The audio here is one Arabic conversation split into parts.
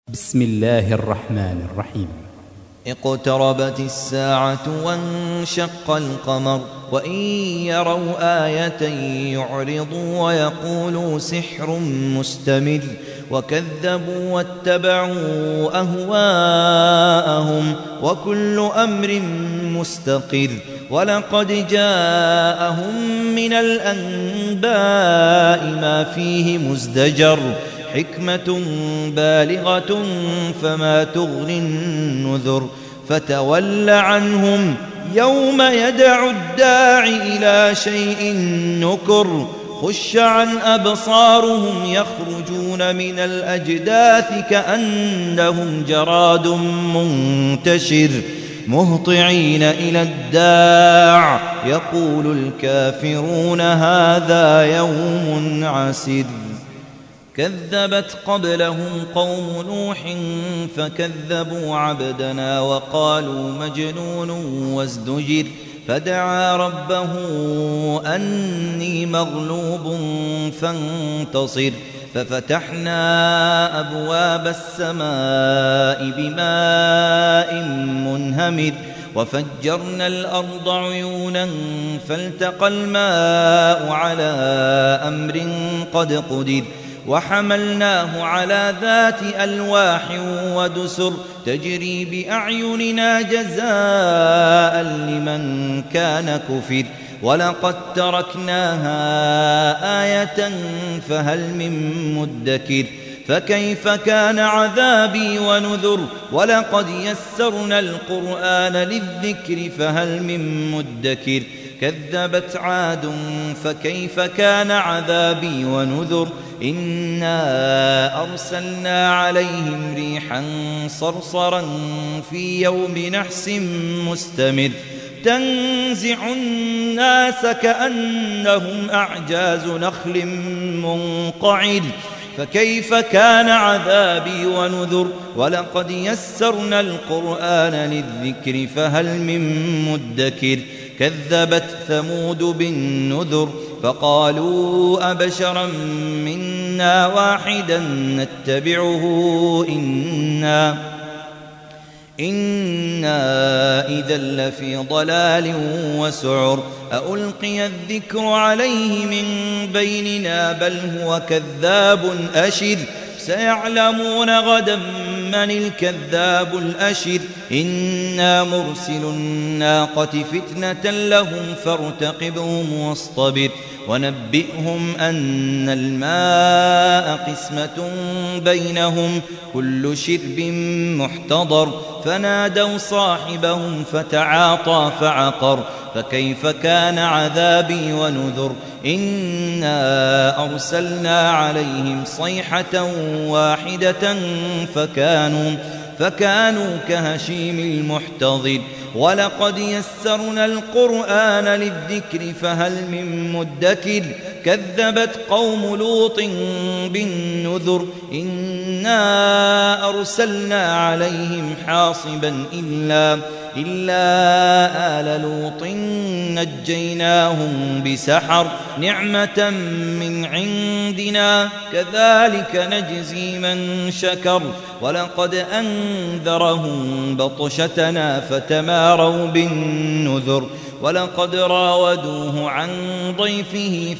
بسم الله الرحمن الرحيم. اقتربت الساعة وانشق القمر وإن يروا آية يعرضوا ويقولوا سحر مستمر وكذبوا واتبعوا أهواءهم وكل أمر مستقر ولقد جاءهم من الأنباء ما فيه مزدجر حكمة بالغة فما تغني النذر فتول عنهم يوم يدعو الداع إلى شيء نكر خش عن أبصارهم يخرجون من الأجداث كأنهم جراد منتشر مهطعين إلى الداع يقول الكافرون هذا يوم عسر كذبت قبلهم قوم نوح فكذبوا عبدنا وقالوا مجنون وازدجر فدعا ربه أني مغلوب فانتصر ففتحنا أبواب السماء بماء منهمر وفجرنا الأرض عيونا فالتقى الماء على أمر قد قدر وحملناه على ذات ألواح ودسر تجري بأعيننا جزاء لمن كان كفر ولقد تركناها آية فهل من مدكر فكيف كان عذابي ونذر ولقد يسرنا القرآن للذكر فهل من مدكر كذبت عاد فكيف كان عذابي ونذر إنا أرسلنا عليهم ريحا صرصرا في يوم نحس مستمر تنزع الناس كأنهم أعجاز نخل منقعر فكيف كان عذابي ونذر ولقد يسرنا القرآن للذكر فهل من مدكر كذبت ثمود بالنذر فقالوا أبشرا منا واحدا نتبعه إنا إذا لفي ضلال وسعر ألقي الذكر عليه من بيننا بل هو كذاب أشر سيعلمون غدا من الكذاب الأشر إنا مرسل الناقة فتنة لهم فارتقبهم واصطبر ونبئهم أن الماء قسمة بينهم كل شرب محتضر فنادوا صاحبهم فتعاطى فعقر فكيف كان عذابي ونذر إنا أرسلنا عليهم صيحة واحدة فكانوا كهشيم المحتضر ولقد يسرنا القرآن للذكر فهل من مدكر كذبت قوم لوط بالنذر إنا أرسلنا عليهم حاصبا إلا آل لوط نجيناهم بسحر نعمة من عندنا كذلك نجزي من شكر ولقد أنذرهم بطشتنا فتماروا بالنذر ولقد راودوه عن ضيفه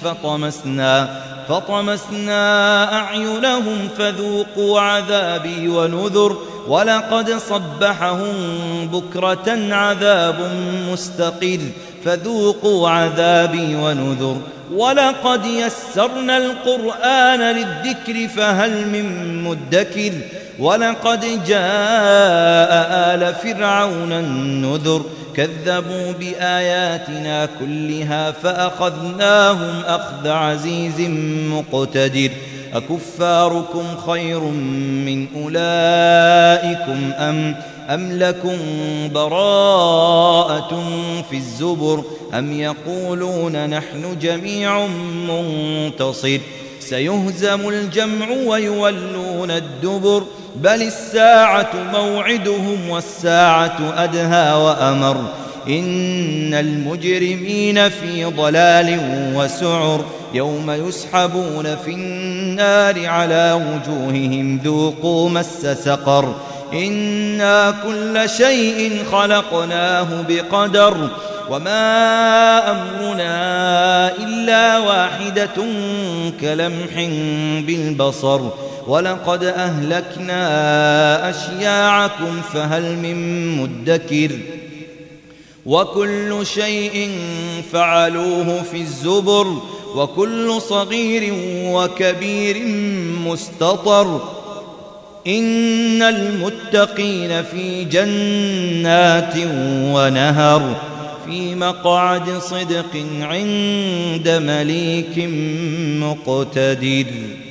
فطمسنا أعينهم فذوقوا عذابي ونذر ولقد صبحهم بكرة عذاب مستقر فذوقوا عذابي ونذر ولقد يسرنا القرآن للذكر فهل من مدكر ولقد جاء آل فرعون النذر كذبوا بآياتنا كلها فأخذناهم أخذ عزيز مقتدر أكفاركم خير من أولئكم أم لكم براءة في الزبر أم يقولون نحن جميع منتصر سيهزم الجمع ويولون الدبر بل الساعة موعدهم والساعة أدهى وأمر إن المجرمين في ضلال وسعر يوم يسحبون في النار النار على وجوههم ذوقوا مس سقر إنا كل شيء خلقناه بقدر وما أمرنا إلا واحدة كلمح بالبصر ولقد أهلكنا أشياعكم فهل من مدكر وكل شيء فعلوه في الزبر وكل صغير وكبير مستطر إن المتقين في جنات ونهر في مقعد صدق عند مليك مقتدر.